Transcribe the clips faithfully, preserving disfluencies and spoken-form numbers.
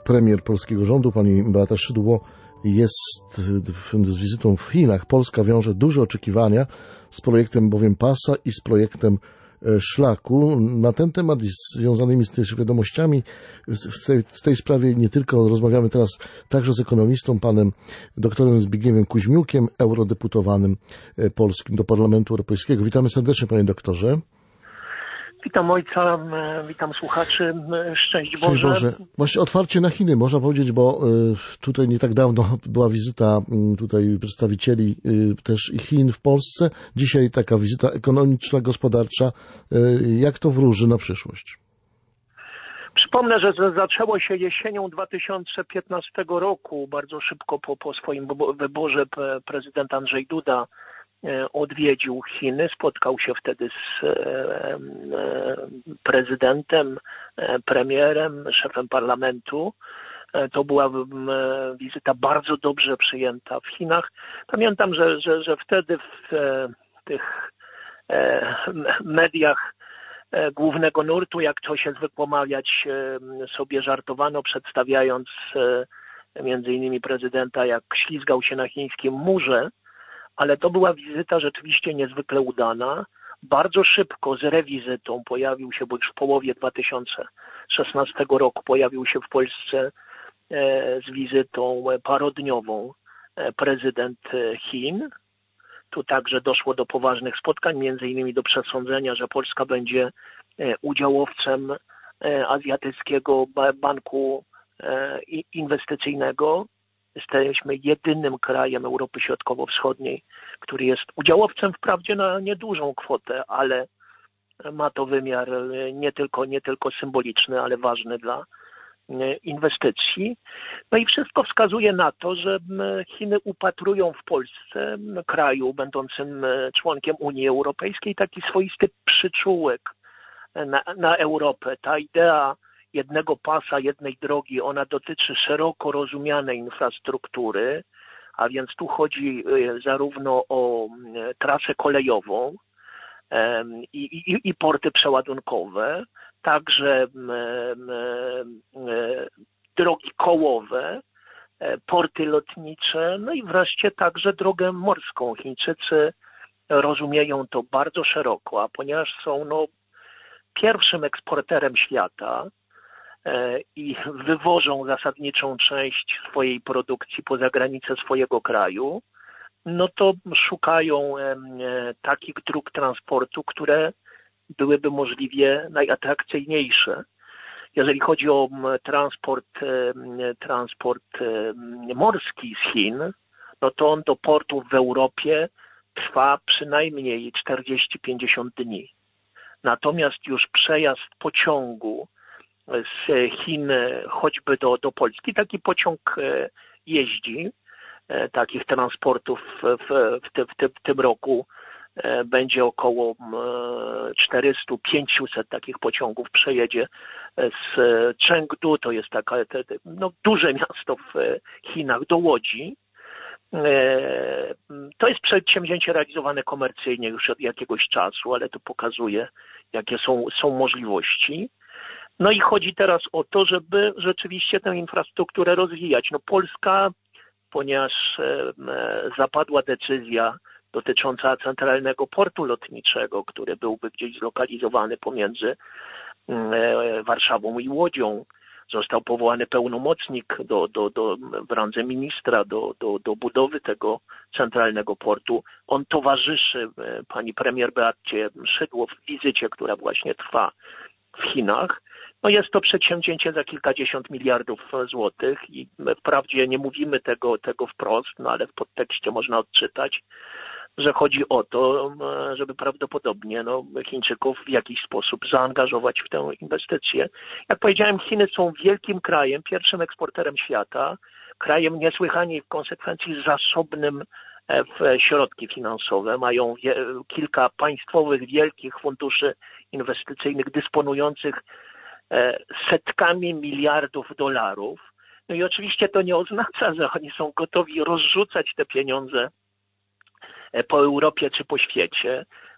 Premier polskiego rządu, pani Beata Szydło, jest z wizytą w Chinach. Polska wiąże duże oczekiwania z projektem bowiem Pasa i z projektem Szlaku. Na ten temat i związanymi z tymi wiadomościami w tej, w tej sprawie nie tylko rozmawiamy teraz także z ekonomistą, panem doktorem Zbigniewem Kuźmiukiem, eurodeputowanym polskim do Parlamentu Europejskiego. Witamy serdecznie, panie doktorze. Witam ojca, witam słuchaczy, szczęść Boże. Szczęść Boże. Właśnie otwarcie na Chiny, można powiedzieć, bo tutaj nie tak dawno była wizyta tutaj przedstawicieli też i Chin w Polsce. Dzisiaj taka wizyta ekonomiczna, gospodarcza. Jak to wróży na przyszłość? Przypomnę, że zaczęło się jesienią dwa tysiące piętnastego roku, bardzo szybko po, po swoim wyborze prezydent Andrzej Duda odwiedził Chiny, spotkał się wtedy z prezydentem, premierem, szefem parlamentu. To była wizyta bardzo dobrze przyjęta w Chinach. Pamiętam, że, że, że wtedy w tych mediach głównego nurtu, jak to się zwykło mawiać, sobie żartowano, przedstawiając między innymi prezydenta, jak ślizgał się na chińskim murze. Ale to była wizyta rzeczywiście niezwykle udana. Bardzo szybko z rewizytą pojawił się, bo już w połowie dwa tysiące szesnastego roku pojawił się w Polsce z wizytą parodniową prezydent Chin. Tu także doszło do poważnych spotkań, między innymi do przesądzenia, że Polska będzie udziałowcem Azjatyckiego Banku Inwestycyjnego. Jesteśmy jedynym krajem Europy Środkowo-Wschodniej, który jest udziałowcem wprawdzie na niedużą kwotę, ale ma to wymiar nie tylko, nie tylko symboliczny, ale ważny dla inwestycji. No i wszystko wskazuje na to, że Chiny upatrują w Polsce, kraju będącym członkiem Unii Europejskiej, taki swoisty przyczółek na, na Europę. Ta idea jednego pasa, jednej drogi, ona dotyczy szeroko rozumianej infrastruktury, a więc tu chodzi zarówno o trasę kolejową i, i, i porty przeładunkowe, także drogi kołowe, porty lotnicze, no i wreszcie także drogę morską. Chińczycy rozumieją to bardzo szeroko, a ponieważ są no, pierwszym eksporterem świata, i wywożą zasadniczą część swojej produkcji poza granice swojego kraju, no to szukają takich dróg transportu, które byłyby możliwie najatrakcyjniejsze. Jeżeli chodzi o transport, transport morski z Chin, no to on do portów w Europie trwa przynajmniej czterdzieści do pięćdziesięciu dni. Natomiast już przejazd pociągu z Chin choćby do, do Polski. Taki pociąg jeździ, takich transportów w, w, te, w, te, w tym roku będzie około czterysta do pięciuset takich pociągów przejedzie z Chengdu, to jest taka, te, no, duże miasto w Chinach, do Łodzi. To jest przedsięwzięcie realizowane komercyjnie już od jakiegoś czasu, ale to pokazuje, jakie są, są możliwości. No i chodzi teraz o to, żeby rzeczywiście tę infrastrukturę rozwijać. No Polska, ponieważ zapadła decyzja dotycząca centralnego portu lotniczego, który byłby gdzieś zlokalizowany pomiędzy Warszawą i Łodzią, został powołany pełnomocnik do, do, do, w randze ministra do, do, do budowy tego centralnego portu. On towarzyszy pani premier Beacie Szydło w wizycie, która właśnie trwa w Chinach. No jest to przedsięwzięcie za kilkadziesiąt miliardów złotych i wprawdzie nie mówimy tego, tego wprost, no ale w podtekście można odczytać, że chodzi o to, żeby prawdopodobnie no, Chińczyków w jakiś sposób zaangażować w tę inwestycję. Jak powiedziałem, Chiny są wielkim krajem, pierwszym eksporterem świata, krajem niesłychanie w konsekwencji zasobnym w środki finansowe. Mają wie, kilka państwowych, wielkich funduszy inwestycyjnych dysponujących setkami miliardów dolarów. No i oczywiście to nie oznacza, że oni są gotowi rozrzucać te pieniądze po Europie czy po świecie.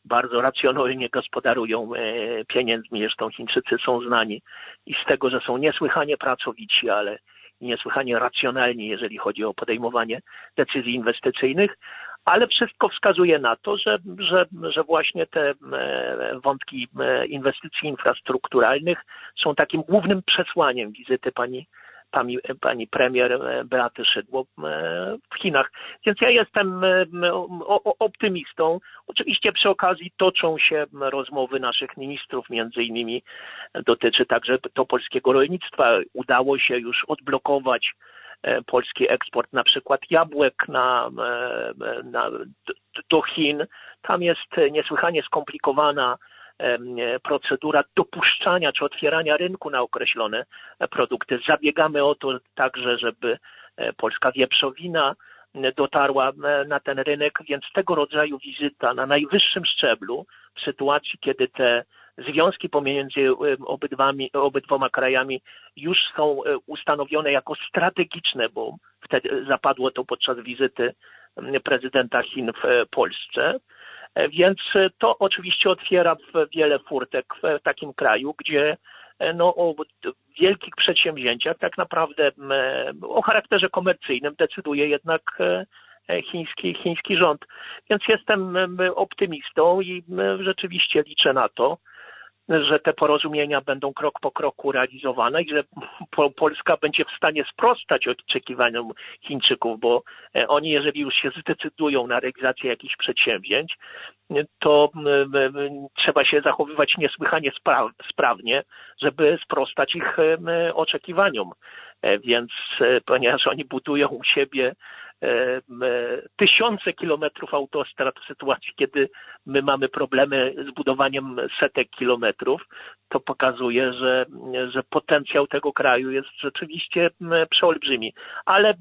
bardzo racjonalnie gospodarują pieniędzmi. Zresztą Chińczycy są znani i z tego, że są niesłychanie pracowici, ale niesłychanie racjonalni, jeżeli chodzi o podejmowanie decyzji inwestycyjnych. Ale wszystko wskazuje na to, że, że, że właśnie te wątki inwestycji infrastrukturalnych są takim głównym przesłaniem wizyty pani, pani, pani premier Beaty Szydło w Chinach. Więc ja jestem optymistą. Oczywiście przy okazji toczą się rozmowy naszych ministrów, między innymi dotyczy także to polskiego rolnictwa. Udało się już odblokować polski eksport na przykład jabłek na, na, do Chin. Tam jest niesłychanie skomplikowana procedura dopuszczania czy otwierania rynku na określone produkty. Zabiegamy o to także, żeby polska wieprzowina dotarła na ten rynek, więc tego rodzaju wizyta na najwyższym szczeblu w sytuacji, kiedy te związki pomiędzy obydwami, obydwoma krajami już są ustanowione jako strategiczne, bo wtedy zapadło to podczas wizyty prezydenta Chin w Polsce. Więc to oczywiście otwiera wiele furtek w takim kraju, gdzie no, o wielkich przedsięwzięciach tak naprawdę o charakterze komercyjnym decyduje jednak chiński, chiński rząd. Więc jestem optymistą i rzeczywiście liczę na to, że te porozumienia będą krok po kroku realizowane i że Polska będzie w stanie sprostać oczekiwaniom Chińczyków, bo oni, jeżeli już się zdecydują na realizację jakichś przedsięwzięć, to trzeba się zachowywać niesłychanie sprawnie, żeby sprostać ich oczekiwaniom. Więc ponieważ oni budują u siebie tysiące kilometrów autostrad w sytuacji, kiedy my mamy problemy z budowaniem setek kilometrów, to pokazuje, że, że potencjał tego kraju jest rzeczywiście przeolbrzymi. Ale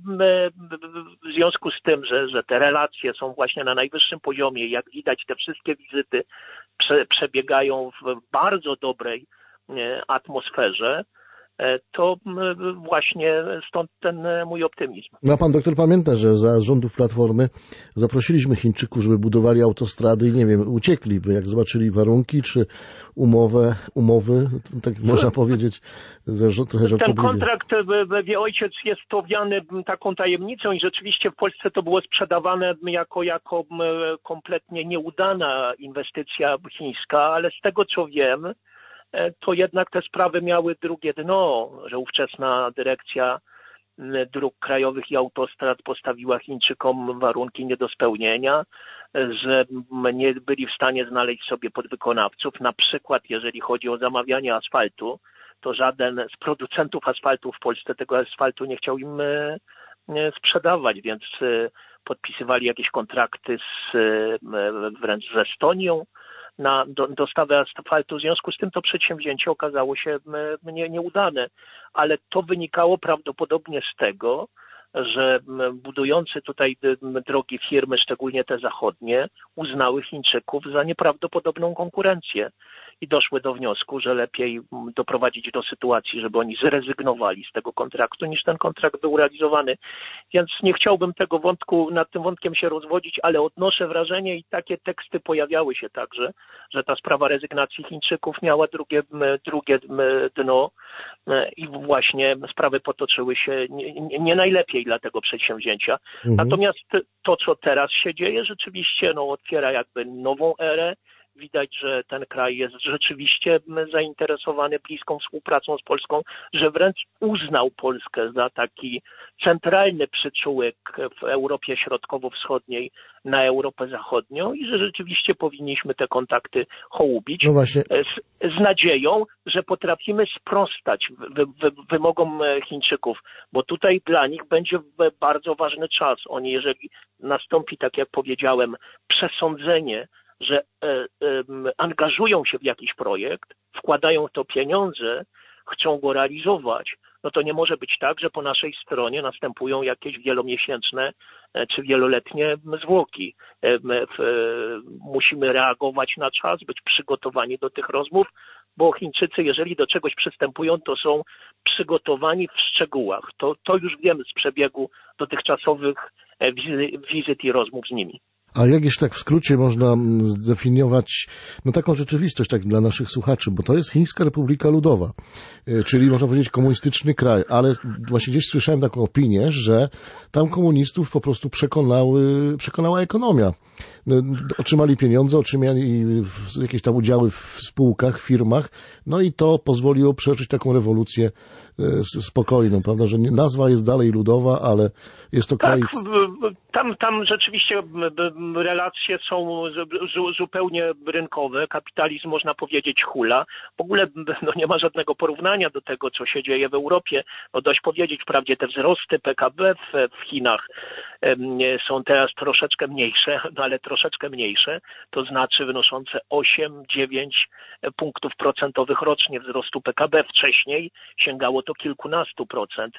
w związku z tym, że, że te relacje są właśnie na najwyższym poziomie, jak widać te wszystkie wizyty prze, przebiegają w bardzo dobrej atmosferze, to właśnie stąd ten mój optymizm. No a pan doktor pamięta, że za rządów Platformy zaprosiliśmy Chińczyków, żeby budowali autostrady i nie wiem, uciekli, jak zobaczyli warunki czy umowę, umowy, tak można powiedzieć, trochę żartobliwie. Ten kontrakt, wie ojciec, jest owiany taką tajemnicą i rzeczywiście w Polsce to było sprzedawane jako, jako kompletnie nieudana inwestycja chińska, ale z tego co wiem, to jednak te sprawy miały drugie dno, że ówczesna dyrekcja dróg krajowych i autostrad postawiła Chińczykom warunki nie do spełnienia, że nie byli w stanie znaleźć sobie podwykonawców. Na przykład jeżeli chodzi o zamawianie asfaltu, to żaden z producentów asfaltu w Polsce tego asfaltu nie chciał im sprzedawać, więc podpisywali jakieś kontrakty z, wręcz z Estonią na dostawę asfaltu. W związku z tym to przedsięwzięcie okazało się nie, nieudane, ale to wynikało prawdopodobnie z tego, że budujący tutaj drogi firmy, szczególnie te zachodnie, uznały Chińczyków za nieprawdopodobną konkurencję i doszły do wniosku, że lepiej doprowadzić do sytuacji, żeby oni zrezygnowali z tego kontraktu, niż ten kontrakt był realizowany. Więc nie chciałbym tego wątku, nad tym wątkiem się rozwodzić, ale odnoszę wrażenie i takie teksty pojawiały się także, że ta sprawa rezygnacji Chińczyków miała drugie, drugie dno i właśnie sprawy potoczyły się nie, nie najlepiej dla tego przedsięwzięcia. Mhm. Natomiast to, co teraz się dzieje, rzeczywiście no, otwiera jakby nową erę. Widać, że ten kraj jest rzeczywiście zainteresowany bliską współpracą z Polską, że wręcz uznał Polskę za taki centralny przyczółek w Europie Środkowo-Wschodniej na Europę Zachodnią i że rzeczywiście powinniśmy te kontakty hołubić no właśnie. z, z nadzieją, że potrafimy sprostać wy, wy, wymogom Chińczyków, bo tutaj dla nich będzie bardzo ważny czas. Oni, jeżeli nastąpi, tak jak powiedziałem, przesądzenie, że e, e, angażują się w jakiś projekt, wkładają w to pieniądze, chcą go realizować, no to nie może być tak, że po naszej stronie następują jakieś wielomiesięczne e, czy wieloletnie zwłoki. E, e, musimy reagować na czas, być przygotowani do tych rozmów, bo Chińczycy, jeżeli do czegoś przystępują, to są przygotowani w szczegółach. To, to już wiemy z przebiegu dotychczasowych wizy, wizyt i rozmów z nimi. A jak jeszcze tak w skrócie można zdefiniować no taką rzeczywistość tak dla naszych słuchaczy, bo to jest Chińska Republika Ludowa, czyli można powiedzieć komunistyczny kraj, ale właśnie gdzieś słyszałem taką opinię, że tam komunistów po prostu przekonały, przekonała ekonomia. Otrzymali pieniądze, otrzymali jakieś tam udziały w spółkach, firmach, no i to pozwoliło przeżyć taką rewolucję spokojną, prawda, że nazwa jest dalej ludowa, ale jest to kraj... Tak, tam, tam rzeczywiście relacje są zupełnie rynkowe, kapitalizm można powiedzieć hula. W ogóle no, nie ma żadnego porównania do tego, co się dzieje w Europie. No, dość powiedzieć, wprawdzie te wzrosty P K B w, w Chinach są teraz troszeczkę mniejsze, no ale troszeczkę mniejsze, to znaczy wynoszące osiem dziewięć punktów procentowych rocznie wzrostu P K B. Wcześniej sięgało to kilkunastu procent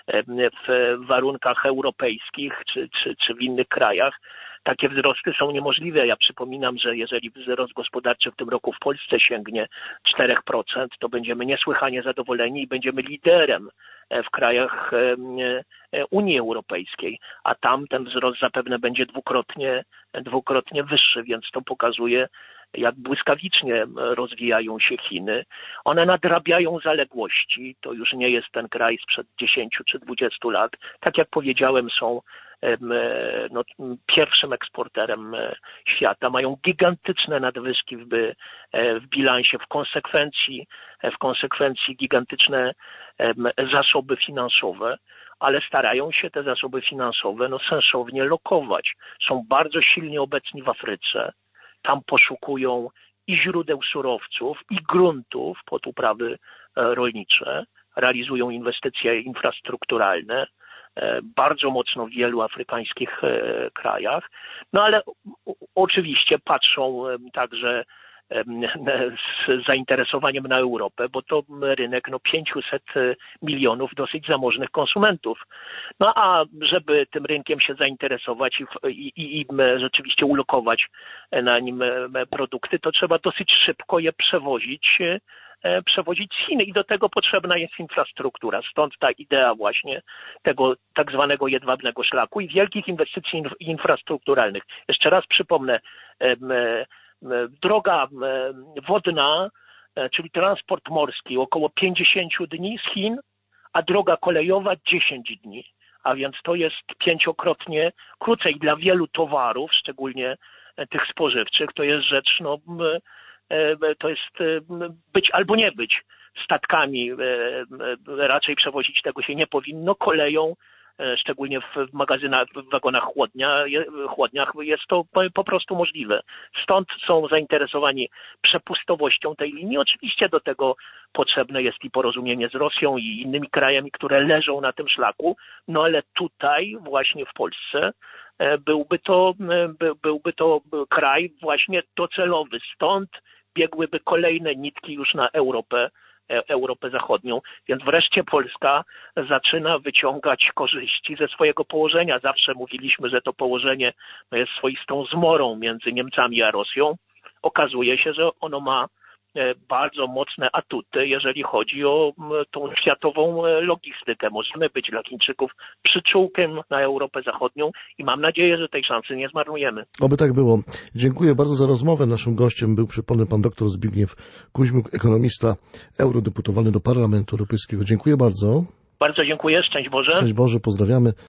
w warunkach europejskich czy, czy, czy w innych krajach. Takie wzrosty są niemożliwe. Ja przypominam, że jeżeli wzrost gospodarczy w tym roku w Polsce sięgnie cztery procent, to będziemy niesłychanie zadowoleni i będziemy liderem w krajach Unii Europejskiej, a tam ten wzrost zapewne będzie dwukrotnie, dwukrotnie wyższy, więc to pokazuje, jak błyskawicznie rozwijają się Chiny. One nadrabiają zaległości. To już nie jest ten kraj sprzed dziesięciu czy dwudziestu lat. Tak jak powiedziałem, są no, pierwszym eksporterem świata. Mają gigantyczne nadwyżki w, w bilansie, w konsekwencji, w konsekwencji gigantyczne zasoby finansowe, ale starają się te zasoby finansowe no, sensownie lokować. Są bardzo silnie obecni w Afryce. Tam poszukują i źródeł surowców, i gruntów pod uprawy rolnicze. Realizują inwestycje infrastrukturalne bardzo mocno w wielu afrykańskich krajach. No ale oczywiście patrzą także z zainteresowaniem na Europę, bo to rynek no pięćset milionów dosyć zamożnych konsumentów. No a żeby tym rynkiem się zainteresować i, i, i rzeczywiście ulokować na nim produkty, to trzeba dosyć szybko je przewozić przewozić z Chin i do tego potrzebna jest infrastruktura. Stąd ta idea właśnie tego tak zwanego jedwabnego szlaku i wielkich inwestycji infrastrukturalnych. Jeszcze raz przypomnę, droga wodna, czyli transport morski około pięćdziesiąt dni z Chin, a droga kolejowa dziesięć dni. A więc to jest pięciokrotnie krócej dla wielu towarów, szczególnie tych spożywczych. To jest rzecz, no, to jest być albo nie być. Statkami raczej przewozić tego się nie powinno, koleją, szczególnie w magazynach, w wagonach chłodnia, chłodniach jest to po prostu możliwe. Stąd są zainteresowani przepustowością tej linii. Oczywiście do tego potrzebne jest i porozumienie z Rosją i innymi krajami, które leżą na tym szlaku, no ale tutaj właśnie w Polsce byłby to, byłby to kraj właśnie docelowy. Stąd biegłyby kolejne nitki już na Europę, Europę Zachodnią, więc wreszcie Polska zaczyna wyciągać korzyści ze swojego położenia. Zawsze mówiliśmy, że to położenie jest swoistą zmorą między Niemcami a Rosją. Okazuje się, że ono ma bardzo mocne atuty, jeżeli chodzi o tą światową logistykę. Możemy być dla Chińczyków przyczółkiem na Europę Zachodnią i mam nadzieję, że tej szansy nie zmarnujemy. Oby tak było. Dziękuję bardzo za rozmowę. Naszym gościem był, przypomnę, pan doktor Zbigniew Kuźmiuk, ekonomista, eurodeputowany do Parlamentu Europejskiego. Dziękuję bardzo. Bardzo dziękuję. Szczęść Boże. Szczęść Boże, pozdrawiamy.